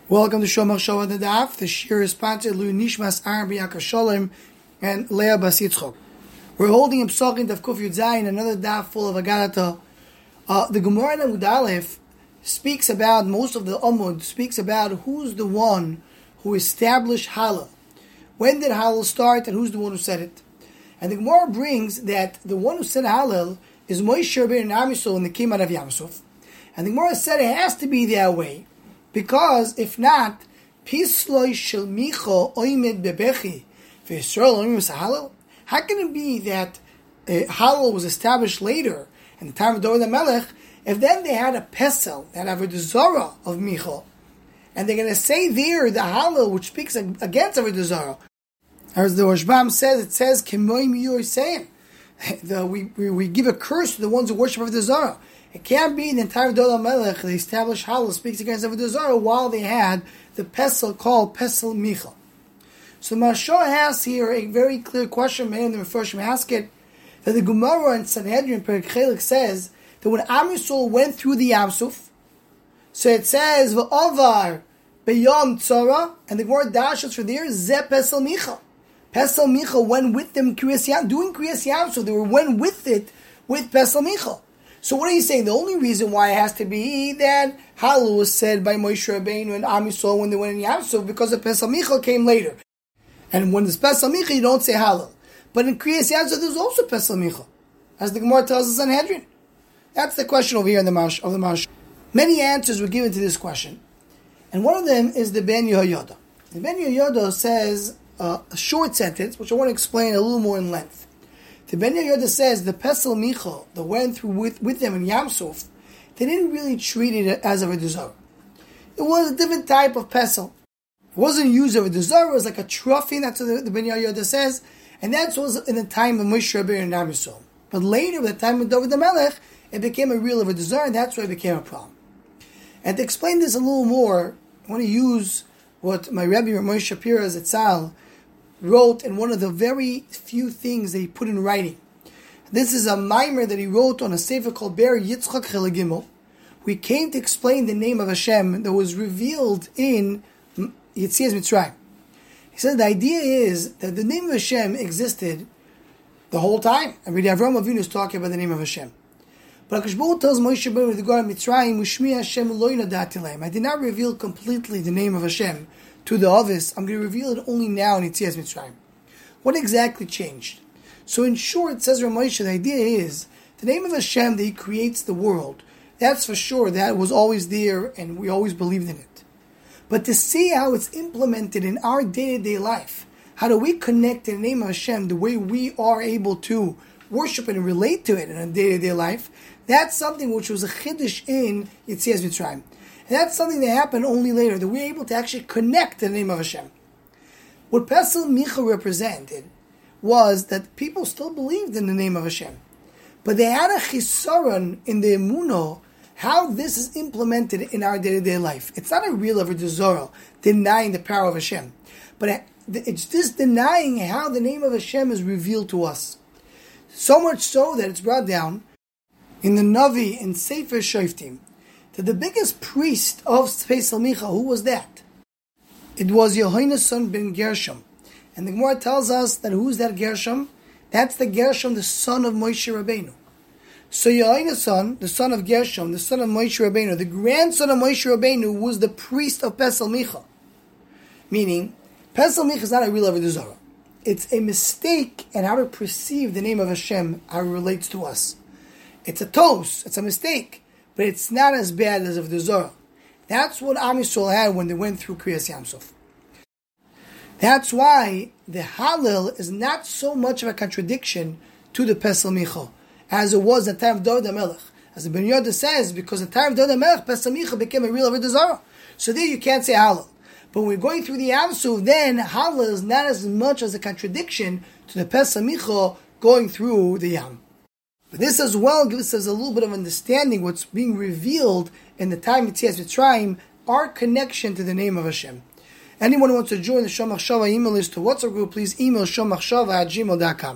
Welcome to Shomach Shova the Daf. The shir is sponsored Lu Nishmas Aaron B'Yakar Sholem and Leah Bas Yitzchok. We're holding in Psachim Daf Kuf Yud Zayin, another daf full of Agadata. The Gemara in Amud Aleph speaks about, most of the Amud speaks about who's the one who established Halal. When did Halal start and who's the one who said it? And the Gemara brings that the one who said Halal is Moshe Rabbeinu and Am Yisrael when they came out of Yam Suf. And the Gemara said it has to be that way. Because if not, Pisloi shel Micho oimed bebechi v'Yisrael oimed Halal. How can it be that Halal was established later in the time of David HaMelech? If then they had a pesel, they had Avodah Zarah of Micho, and they're going to say there the Halal which speaks against Avodah Zarah, as the Rashbam says, it says Kemoim Yoseim. We give a curse to the ones who worship Avodah Zarah. It can't be in the entire David HaMelech the established Halal speaks against Avodah Zarah while they had the pesel called Pesel Micha. So Mashal has here a very clear question. Many of the Mefarshim ask it, that the Gemara in Sanhedrin Perek Chelik says that when Am Yisrael went through the Yam Suf, so it says V'avar Beyom Tzara, and the Gemara dashes for there Ze Pesel Micha. Pesel Micha went with them doing Kriyas Yam Suf. They went with it with Pesel Micha. So what are you saying? The only reason why it has to be that Halal was said by Moshe Rabbeinu and Am Yisrael when they went in Yam Suf because the Pesel Micha came later. And when there's Pesel Micha, you don't say Halal. But in Kriyas Yam Suf, there's also Pesel Micha, as the Gemara tells us in Sanhedrin. That's the question over here in the Marsh. Many answers were given to this question. And one of them is the Ben Yehoyada. The Ben Yehoyada says a short sentence, which I want to explain a little more in length. The Ben Yehoyada says the Pesel Micha that went through with them in Yam Suf, they didn't really treat it as Avodah Zarah. It was a different type of Pesel. It wasn't used Avodah Zarah. It was like a trophy. That's what the Ben Yehoyada says. And that was in the time of Moshe Rabbeinu and Am Yisrael. But later, at the time of David HaMelech, it became a real Avodah Zarah, and that's why it became a problem. And to explain this a little more, I want to use what my Rebbe Moshe Shapira Zatzal wrote in one of the very few things that he put in writing. This is a mimer that he wrote on a sefer called Ber Yitzchak Chelik Gimel. We came to explain the name of Hashem that was revealed in Yetzias Mitzrayim. He said the idea is that the name of Hashem existed the whole time. Every day Avraham Avinu is talking about the name of Hashem. But HaKadosh Baruch Hu tells Moshe Rabbeinu with the God of Mitzrayim, Ushmi Hashem lo yadati lahem. I did not reveal completely the name of Hashem to the Ovis. I'm going to reveal it only now in Yetzias Mitzrayim. What exactly changed? So in short, says Rav Moshe, the idea is the name of Hashem that He creates the world. That's for sure. That was always there, and we always believed in it. But to see how it's implemented in our day-to-day life, how do we connect to the name of Hashem the way we are able to worship and relate to it in a day-to-day life, that's something which was a chiddush in Yetzias Mitzrayim. And that's something that happened only later, that we're able to actually connect to the name of Hashem. What Pesel Micha represented was that people still believed in the name of Hashem. But they had a chisaron in the emunah, how this is implemented in our day-to-day life. It's not a real Avodah Zarah, denying the power of Hashem. But it's just denying how the name of Hashem is revealed to us. So much so that it's brought down in the Navi in Sefer Shoftim that the biggest priest of Pesel Micha, who was that? It was Yehoiana's son ben Gershom. And the Gemara tells us that who's that Gershom? That's the Gershom, the son of Moshe Rabbeinu. So Yehoiana's son, the son of Gershom, the son of Moshe Rabbeinu, the grandson of Moshe Rabbeinu was the priest of Pesel Micha. Meaning, Pesel Micha is not a real Avodah Zarah. It's a mistake in how to perceive the name of Hashem, how it relates to us. It's a toast, it's a mistake, but it's not as bad as Avodah Zarah. That's what Am Yisrael had when they went through Kriyas Yam Suf. That's why the Halal is not so much of a contradiction to the Pesel Micha as it was at the time of David HaMelech. As the Ben Yehoyada says, because at the time of David HaMelech, Pesel Micha became a real Avodah Zarah. So there you can't say Halal. But when we're going through the Yam Suf, then Halal is not as much as a contradiction to the Pesel Micha going through the Yam. But this as well gives us a little bit of understanding what's being revealed in the time of Yetzias Mitzrayim, our connection to the name of Hashem. Anyone who wants to join the Shomach Shava email list to WhatsApp group, please email shomachshava@gmail.com.